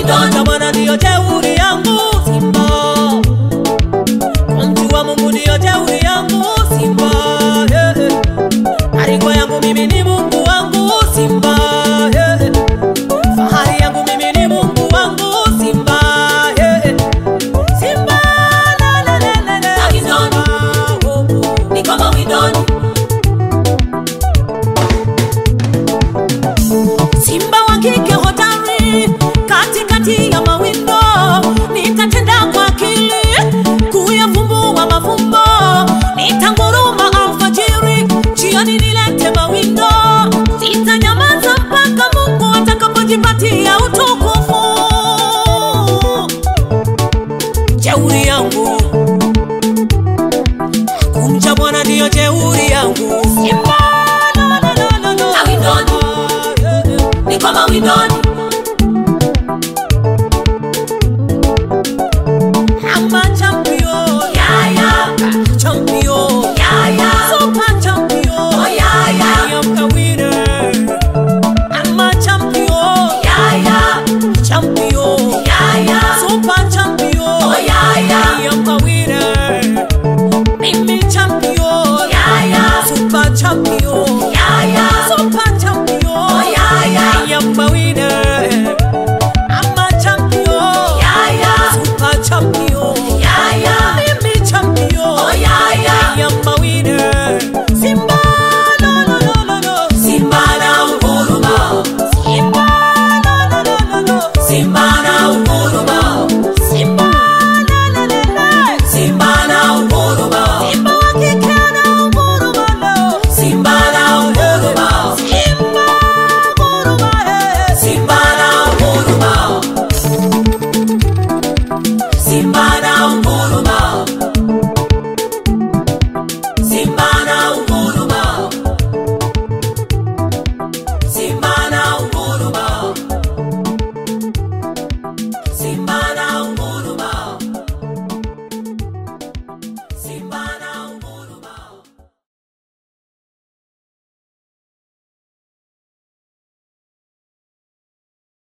Kumcha Bwana ndio jeuri yangu Simba. Kumjua Mungu ndio jeuri yangu Simba. Maringo yangu mimi ni Mungu wangu Simba. Fahari yangu mimi ni Mungu wangu Simba. Simba la la la la la. Akizoni ni kama widoni. Simba wa kike hodari katikati ya mawindo, nitatenda kwa akili kuyafumbua mafumbo, nitanguruma alfajiri, jioni nilete mawindo, sitanyamaza mpaka Mungu atakapojipatia utukufu. Jeuri yangu, kumcha Bwana ndio jeuri yangu Simba. Awindoni, ni kama windoni. I'm a champion, yeah, yeah. Champion, yeah, yeah. Super champion, oh, yeah, yeah. I am the winner. I'm a champion, yeah, yeah. Champion, yeah, yeah. Super champion, oh, yeah, yeah. I am the winner. Mimi champion, yeah, yeah. Super champion, yeah, yeah.